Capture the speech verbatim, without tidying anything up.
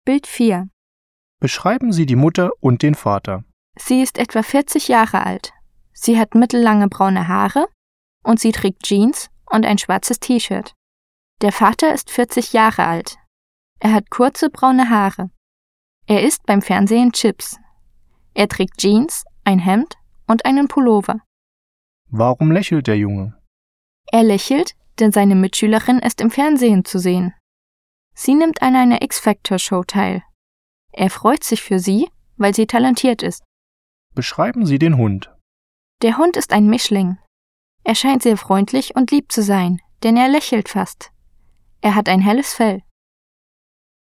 Bild vier. Beschreiben Sie die Mutter und den Vater. Sie ist etwa vierzig Jahre alt. Sie hat mittellange braune Haare und sie trägt Jeans und ein schwarzes T-Shirt. Der Vater ist vierzig Jahre alt. Er hat kurze braune Haare. Er isst beim Fernsehen Chips. Er trägt Jeans, ein Hemd und einen Pullover. Warum lächelt der Junge? Er lächelt, denn seine Mitschülerin ist im Fernsehen zu sehen. Sie nimmt an einer X-Factor-Show teil. Er freut sich für sie, weil sie talentiert ist. Beschreiben Sie den Hund. Der Hund ist ein Mischling. Er scheint sehr freundlich und lieb zu sein, denn er lächelt fast. Er hat ein helles Fell.